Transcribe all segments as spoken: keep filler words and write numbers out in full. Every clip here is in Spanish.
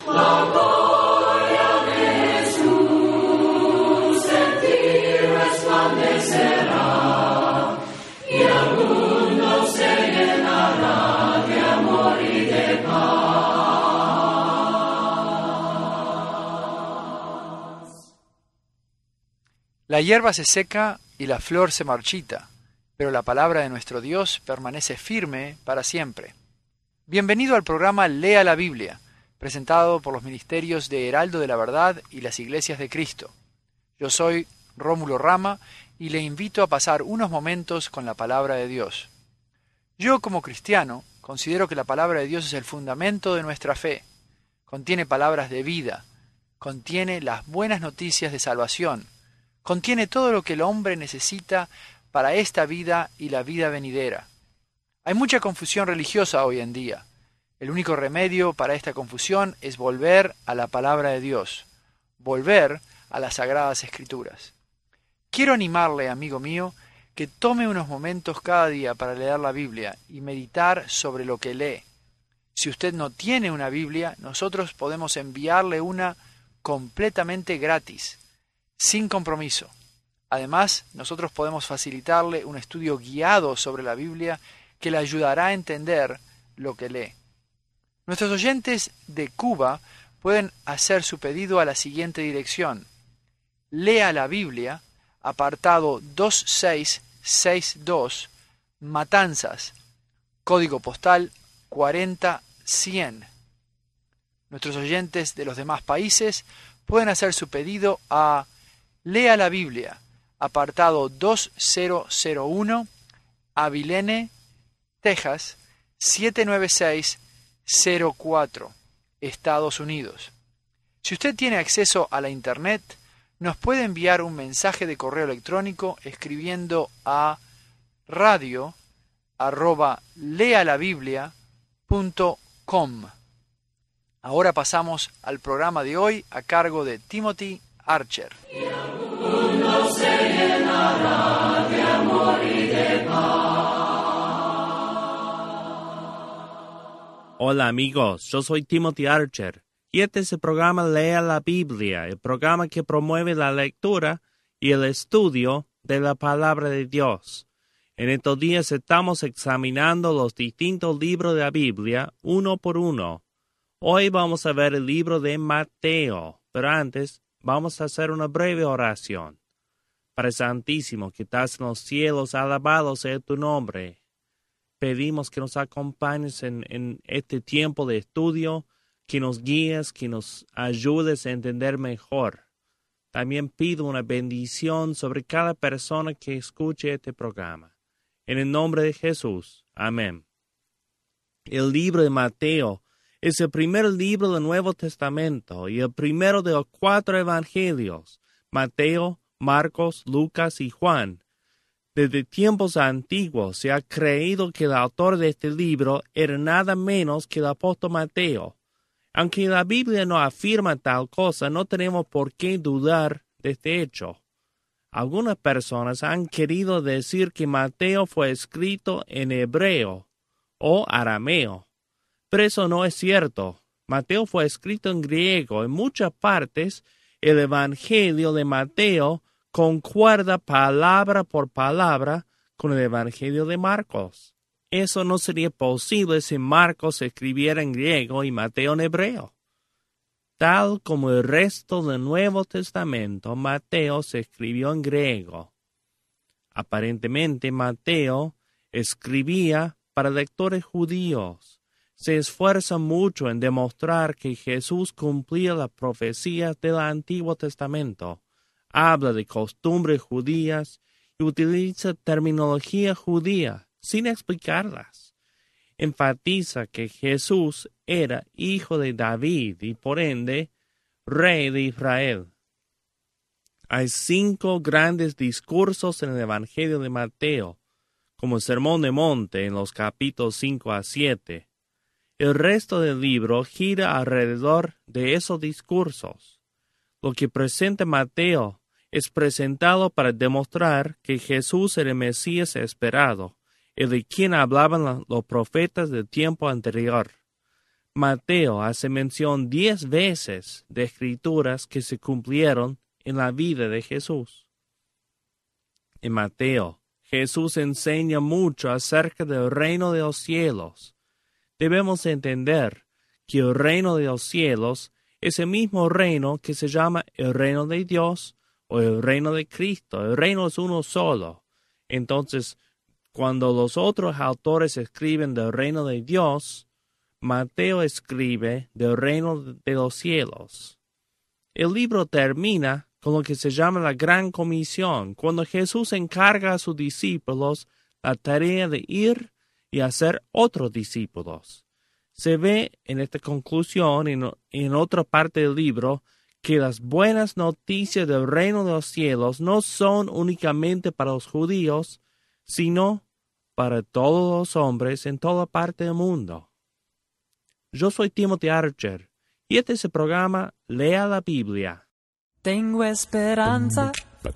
La gloria de Jesús en ti resplandecerá, y el mundo se llenará de amor y de paz. La hierba se seca y la flor se marchita, pero la palabra de nuestro Dios permanece firme para siempre. Bienvenido al programa Lea la Biblia, presentado por los ministerios de Heraldo de la Verdad y las Iglesias de Cristo. Yo soy Rómulo Rama y le invito a pasar unos momentos con la palabra de Dios. Yo, como cristiano, considero que la palabra de Dios es el fundamento de nuestra fe. Contiene palabras de vida, contiene las buenas noticias de salvación, contiene todo lo que el hombre necesita para esta vida y la vida venidera. Hay mucha confusión religiosa hoy en día. El único remedio para esta confusión es volver a la palabra de Dios, volver a las Sagradas Escrituras. Quiero animarle, amigo mío, que tome unos momentos cada día para leer la Biblia y meditar sobre lo que lee. Si usted no tiene una Biblia, nosotros podemos enviarle una completamente gratis, sin compromiso. Además, nosotros podemos facilitarle un estudio guiado sobre la Biblia que le ayudará a entender lo que lee. Nuestros oyentes de Cuba pueden hacer su pedido a la siguiente dirección: Lea la Biblia, apartado dos seis seis dos, Matanzas, código postal cuarenta cien. Nuestros oyentes de los demás países pueden hacer su pedido a Lea la Biblia, apartado dos cero cero uno, Abilene, Texas, siete nueve seis cero cuatro, Estados Unidos. Si usted tiene acceso a la Internet, nos puede enviar un mensaje de correo electrónico escribiendo a radio arroba lealabiblia punto com. Ahora pasamos al programa de hoy a cargo de Timothy Archer. Y el mundo se llenará de amor y de paz. Hola amigos, yo soy Timothy Archer y este es el programa Lea la Biblia, el programa que promueve la lectura y el estudio de la palabra de Dios. En estos días estamos examinando los distintos libros de la Biblia uno por uno. Hoy vamos a ver el libro de Mateo, pero antes vamos a hacer una breve oración. Padre Santísimo, que estás en los cielos, alabado sea tu nombre. Pedimos que nos acompañes en, en este tiempo de estudio, que nos guíes, que nos ayudes a entender mejor. También pido una bendición sobre cada persona que escuche este programa. En el nombre de Jesús. Amén. El libro de Mateo es el primer libro del Nuevo Testamento y el primero de los cuatro evangelios: Mateo, Marcos, Lucas y Juan. Desde tiempos antiguos se ha creído que el autor de este libro era nada menos que el apóstol Mateo. Aunque la Biblia no afirma tal cosa, no tenemos por qué dudar de este hecho. Algunas personas han querido decir que Mateo fue escrito en hebreo o arameo, pero eso no es cierto. Mateo fue escrito en griego. En muchas partes, el Evangelio de Mateo concuerda palabra por palabra con el Evangelio de Marcos. Eso no sería posible si Marcos escribiera en griego y Mateo en hebreo. Tal como el resto del Nuevo Testamento, Mateo se escribió en griego. Aparentemente, Mateo escribía para lectores judíos. Se esfuerza mucho en demostrar que Jesús cumplía las profecías del Antiguo Testamento. Habla de costumbres judías y utiliza terminología judía sin explicarlas. Enfatiza que Jesús era hijo de David y por ende rey de Israel. Hay cinco grandes discursos en el Evangelio de Mateo, como el Sermón de Monte en los capítulos cinco a siete. El resto del libro gira alrededor de esos discursos. Lo que presenta Mateo es presentado para demostrar que Jesús era el Mesías esperado, el de quien hablaban los profetas del tiempo anterior. Mateo hace mención diez veces de escrituras que se cumplieron en la vida de Jesús. En Mateo, Jesús enseña mucho acerca del reino de los cielos. Debemos entender que el reino de los cielos es el mismo reino que se llama el reino de Dios o el reino de Cristo. El reino es uno solo. Entonces, cuando los otros autores escriben del reino de Dios, Mateo escribe del reino de los cielos. El libro termina con lo que se llama la Gran Comisión, cuando Jesús encarga a sus discípulos la tarea de ir y hacer otros discípulos. Se ve en esta conclusión, en, en otra parte del libro, que las buenas noticias del reino de los cielos no son únicamente para los judíos, sino para todos los hombres en toda parte del mundo. Yo soy Timothy Archer y este es el programa Lea la Biblia. Tengo esperanza.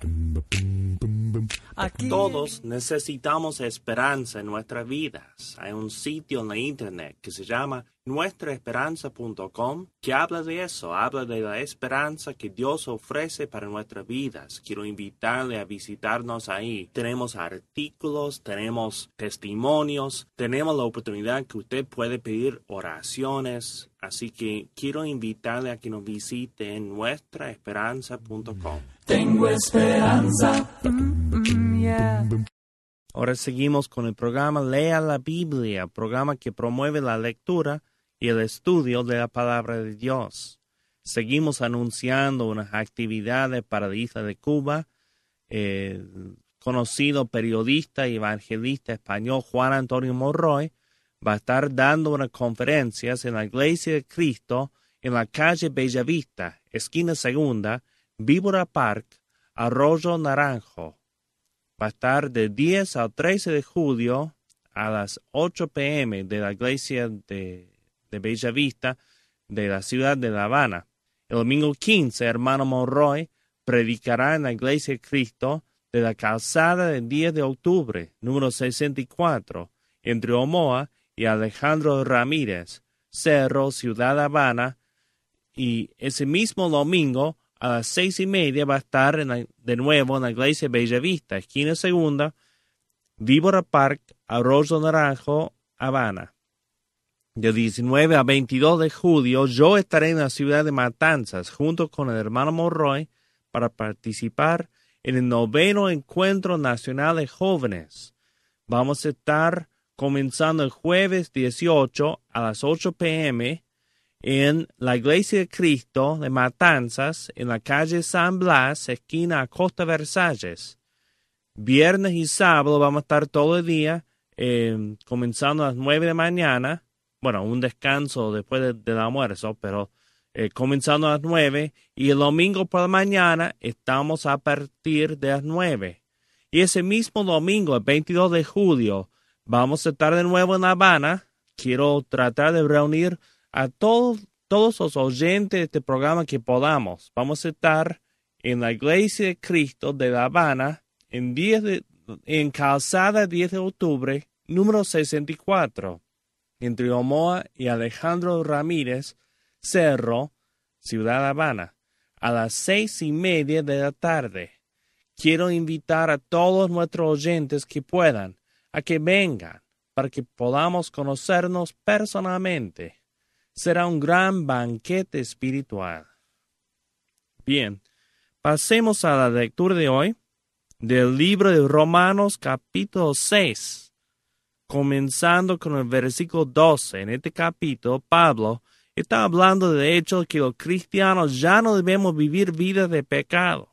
Aquí. Todos necesitamos esperanza en nuestras vidas. Hay un sitio en la internet que se llama nuestra esperanza punto com que habla de eso, habla de la esperanza que Dios ofrece para nuestras vidas. Quiero invitarle a visitarnos ahí. Tenemos artículos, tenemos testimonios, tenemos la oportunidad que usted puede pedir oraciones. Así que quiero invitarle a que nos visite en nuestra esperanza punto com. Tengo esperanza. Mm, yeah. Ahora seguimos con el programa Lea la Biblia, programa que promueve la lectura y el estudio de la palabra de Dios. Seguimos anunciando unas actividades para la isla de Cuba. El conocido periodista y evangelista español Juan Antonio Monroy va a estar dando unas conferencias en la Iglesia de Cristo en la calle Bellavista, esquina segunda, Víbora Park, Arroyo Naranjo. Va a estar de diez al trece de julio a las ocho p m de la iglesia de, de Bellavista de la ciudad de La Habana. El domingo quince, hermano Monroy predicará en la iglesia de Cristo de la calzada del diez de octubre, número sesenta y cuatro, entre Omoa y Alejandro Ramírez, Cerro, Ciudad Habana. Y ese mismo domingo, a las seis y media, va a estar en la, de nuevo en la iglesia Bellavista, esquina segunda, Víbora Park, Arroyo Naranjo, Habana. Del diecinueve a veintidós de julio, yo estaré en la ciudad de Matanzas, junto con el hermano Monroy, para participar en el noveno Encuentro Nacional de Jóvenes. Vamos a estar comenzando el jueves dieciocho a las ocho p m en la Iglesia de Cristo de Matanzas, en la calle San Blas, esquina Acosta Versalles. Viernes y sábado vamos a estar todo el día, eh, comenzando a las nueve de la mañana. Bueno, un descanso después de, del almuerzo, pero eh, comenzando a las nueve. Y el domingo por la mañana estamos a partir de las nueve. Y ese mismo domingo, el veintidós de julio, vamos a estar de nuevo en La Habana. Quiero tratar de reunir a todos, todos los oyentes de este programa que podamos. Vamos a estar en la Iglesia de Cristo de La Habana en, diez de, en calzada diez de octubre, número sesenta y cuatro, entre Omoa y Alejandro Ramírez, Cerro, Ciudad Habana, a las seis y media de la tarde. Quiero invitar a todos nuestros oyentes que puedan a que vengan para que podamos conocernos personalmente. Será un gran banquete espiritual. Bien, pasemos a la lectura de hoy del libro de Romanos capítulo seis, comenzando con el versículo doce. En este capítulo, Pablo está hablando de hecho que los cristianos ya no debemos vivir vidas de pecado.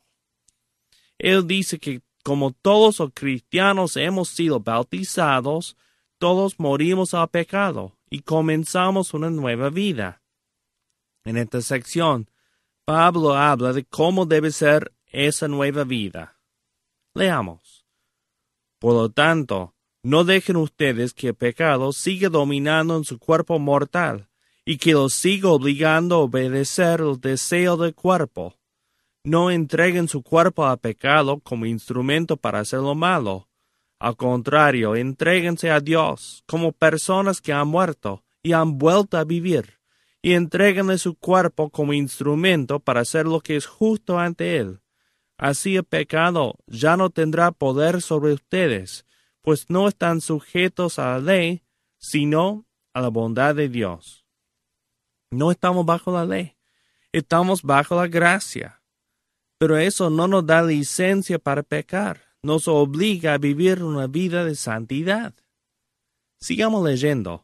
Él dice que como todos los cristianos hemos sido bautizados, todos morimos al pecado y comenzamos una nueva vida. En esta sección, Pablo habla de cómo debe ser esa nueva vida. Leamos. Por lo tanto, no dejen ustedes que el pecado siga dominando en su cuerpo mortal y que los siga obligando a obedecer el deseo del cuerpo. No entreguen su cuerpo al pecado como instrumento para hacer lo malo. Al contrario, entréguense a Dios como personas que han muerto y han vuelto a vivir, y entregan su cuerpo como instrumento para hacer lo que es justo ante Él. Así el pecado ya no tendrá poder sobre ustedes, pues no están sujetos a la ley, sino a la bondad de Dios. No estamos bajo la ley, estamos bajo la gracia. Pero eso no nos da licencia para pecar, nos obliga a vivir una vida de santidad. Sigamos leyendo.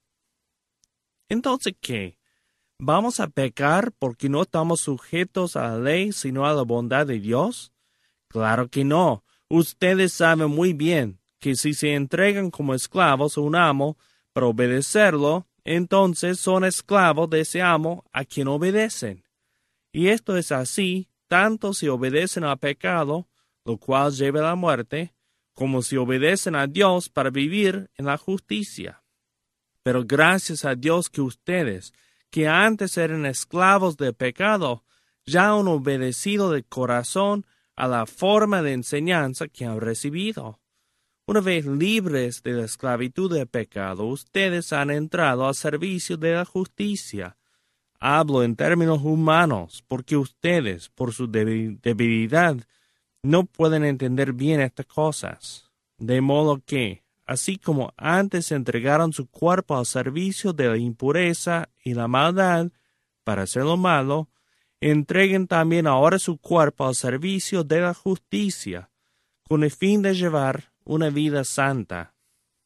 Entonces, ¿qué? ¿Vamos a pecar porque no estamos sujetos a la ley, sino a la bondad de Dios? Claro que no. Ustedes saben muy bien que si se entregan como esclavos a un amo para obedecerlo, entonces son esclavos de ese amo a quien obedecen. Y esto es así, tanto si obedecen al pecado, lo cual lleva a la muerte, como si obedecen a Dios para vivir en la justicia. Pero gracias a Dios que ustedes, que antes eran esclavos del pecado, ya han obedecido de corazón a la forma de enseñanza que han recibido. Una vez libres de la esclavitud del pecado, ustedes han entrado al servicio de la justicia. Hablo en términos humanos, porque ustedes, por su debilidad, no pueden entender bien estas cosas. De modo que, así como antes entregaron su cuerpo al servicio de la impureza y la maldad para hacer lo malo, entreguen también ahora su cuerpo al servicio de la justicia, con el fin de llevar una vida santa.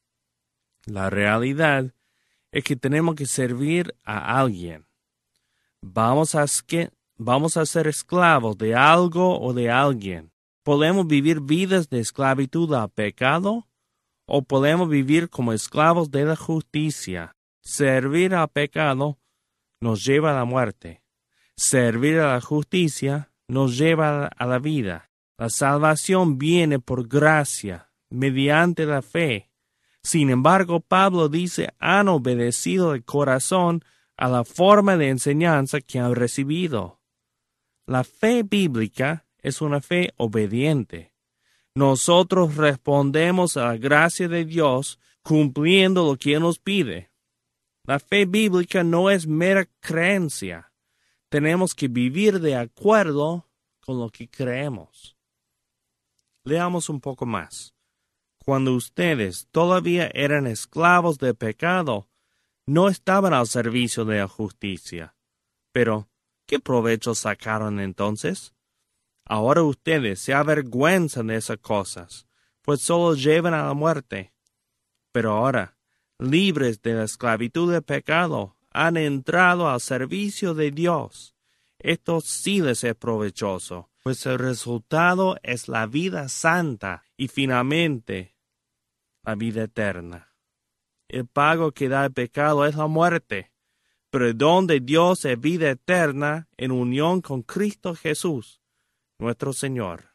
La realidad es que tenemos que servir a alguien. Vamos a, vamos a ser esclavos de algo o de alguien. ¿Podemos vivir vidas de esclavitud al pecado? ¿O podemos vivir como esclavos de la justicia? Servir al pecado nos lleva a la muerte. Servir a la justicia nos lleva a la vida. La salvación viene por gracia, mediante la fe. Sin embargo, Pablo dice, han obedecido de corazón a la forma de enseñanza que han recibido. La fe bíblica es una fe obediente. Nosotros respondemos a la gracia de Dios cumpliendo lo que Él nos pide. La fe bíblica no es mera creencia. Tenemos que vivir de acuerdo con lo que creemos. Leamos un poco más. Cuando ustedes todavía eran esclavos del pecado, no estaban al servicio de la justicia. Pero, ¿qué provecho sacaron entonces? Ahora ustedes se avergüenzan de esas cosas, pues solo llevan a la muerte. Pero ahora, libres de la esclavitud del pecado, han entrado al servicio de Dios. Esto sí les es provechoso, pues el resultado es la vida santa y finalmente la vida eterna. El pago que da el pecado es la muerte, pero el don de Dios es vida eterna en unión con Cristo Jesús, nuestro Señor.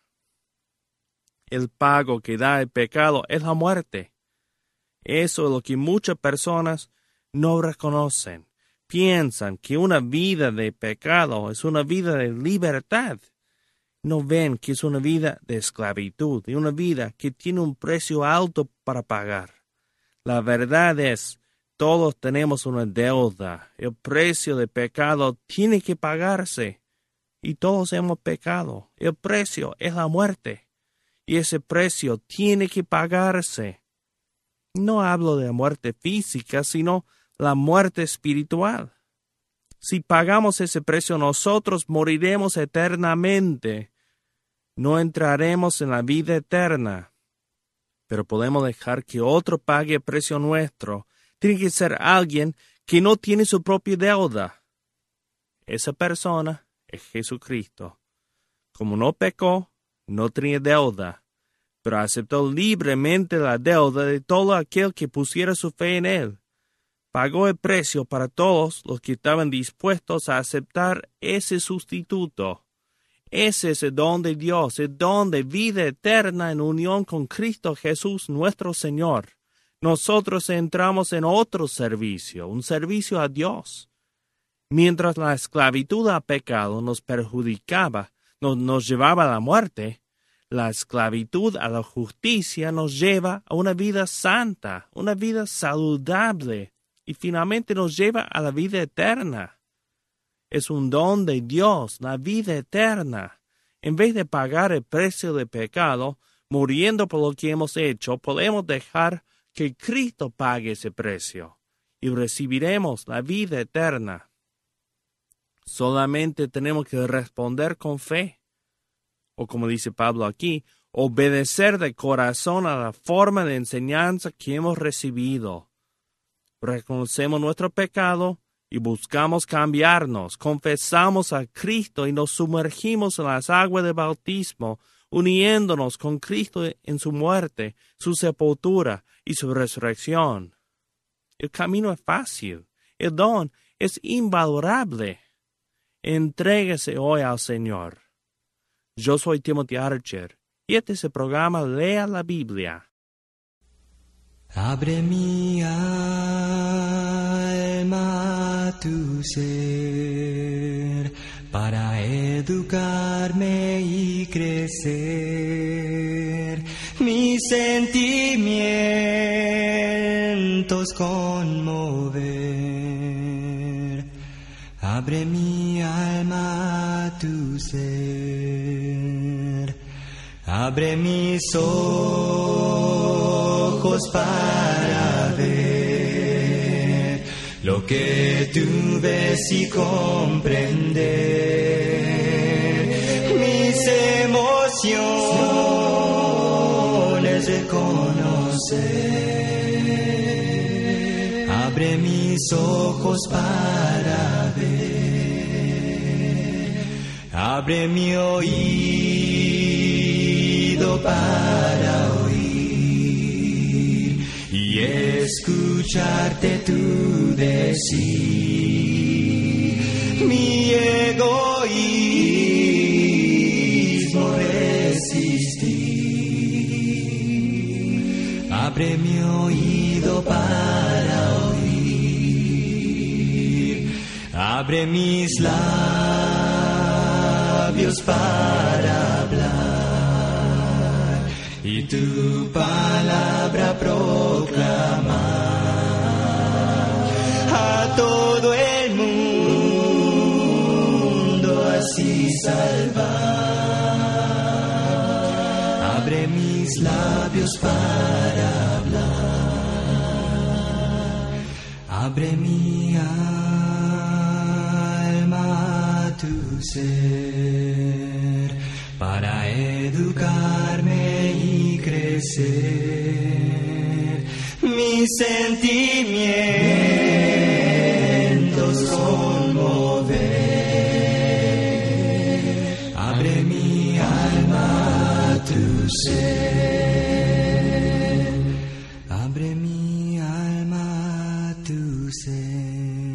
El pago que da el pecado es la muerte. Eso es lo que muchas personas no reconocen. Piensan que una vida de pecado es una vida de libertad. No ven que es una vida de esclavitud y una vida que tiene un precio alto para pagar. La verdad es, todos tenemos una deuda. El precio del pecado tiene que pagarse. Y todos hemos pecado. El precio es la muerte. Y ese precio tiene que pagarse. No hablo de la muerte física, sino la muerte espiritual. Si pagamos ese precio, nosotros moriremos eternamente. No entraremos en la vida eterna. Pero podemos dejar que otro pague el precio nuestro. Tiene que ser alguien que no tiene su propia deuda. Esa persona es Jesucristo. Como no pecó, no tenía deuda, pero aceptó libremente la deuda de todo aquel que pusiera su fe en Él. Pagó el precio para todos los que estaban dispuestos a aceptar ese sustituto. Ese es el don de Dios, el don de vida eterna en unión con Cristo Jesús nuestro Señor. Nosotros entramos en otro servicio, un servicio a Dios. Mientras la esclavitud al pecado nos perjudicaba, nos, nos llevaba a la muerte, la esclavitud a la justicia nos lleva a una vida santa, una vida saludable, y finalmente nos lleva a la vida eterna. Es un don de Dios, la vida eterna. En vez de pagar el precio del pecado, muriendo por lo que hemos hecho, podemos dejar que Cristo pague ese precio y recibiremos la vida eterna. Solamente tenemos que responder con fe, o como dice Pablo aquí, obedecer de corazón a la forma de enseñanza que hemos recibido. Reconocemos nuestro pecado y buscamos cambiarnos, confesamos a Cristo y nos sumergimos en las aguas de bautismo, uniéndonos con Cristo en su muerte, su sepultura y su resurrección. El camino es fácil, el don es invalorable. Entrégase hoy al Señor. Yo soy Timothy Archer y este es el programa Lea la Biblia. Abre mi alma a tu ser para educarme y crecer, mis sentimientos conmover. Abre mi alma a tu ser, abre mis ojos para ver lo que tú ves y comprender, mis emociones reconocer. Abre mis ojos para ver, abre mi oído para oír y escucharte tú decir. Mi egoísmo resistir. Abre mi oído para oír, abre mis labios para hablar y tu palabra proclamar a todo el mundo, así salvar. Abre mis labios para hablar, abre mi alma a tu ser para educarme y crecer, mis sentimientos conmover. Abre mi alma a tu ser, abre mi alma a tu ser.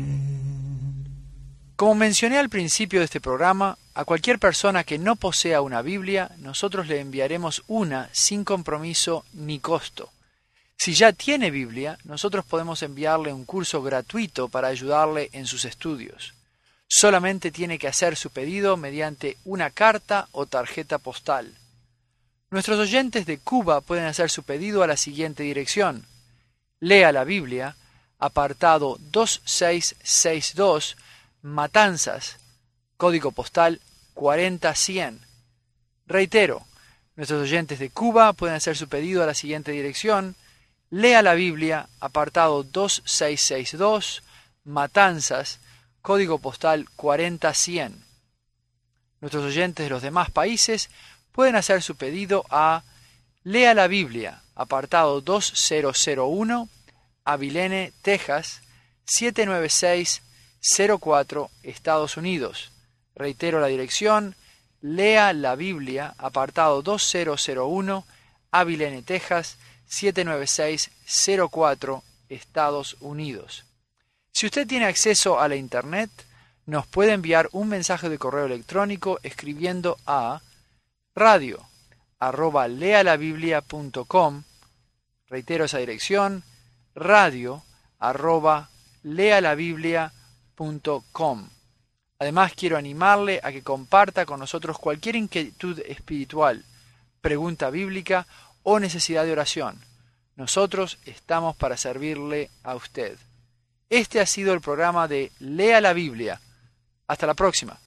Como mencioné al principio de este programa, a cualquier persona que no posea una Biblia, nosotros le enviaremos una sin compromiso ni costo. Si ya tiene Biblia, nosotros podemos enviarle un curso gratuito para ayudarle en sus estudios. Solamente tiene que hacer su pedido mediante una carta o tarjeta postal. Nuestros oyentes de Cuba pueden hacer su pedido a la siguiente dirección: Lea la Biblia, apartado dos seis seis dos, Matanzas, código postal cuarenta cien. Reitero, nuestros oyentes de Cuba pueden hacer su pedido a la siguiente dirección: Lea la Biblia, apartado dos seis seis dos, Matanzas, código postal cuarenta cien. Nuestros oyentes de los demás países pueden hacer su pedido a Lea la Biblia, apartado dos mil uno, Abilene, Texas, siete nueve seis cero cuatro, Estados Unidos. Reitero la dirección: Lea la Biblia, apartado dos mil uno, Abilene, Texas, siete nueve seis cero cuatro, Estados Unidos. Si usted tiene acceso a la Internet, nos puede enviar un mensaje de correo electrónico escribiendo a radio arroba lealabiblia punto com. Reitero esa dirección: radio arroba lealabiblia punto com. Además, quiero animarle a que comparta con nosotros cualquier inquietud espiritual, pregunta bíblica o necesidad de oración. Nosotros estamos para servirle a usted. Este ha sido el programa de Lea la Biblia. Hasta la próxima.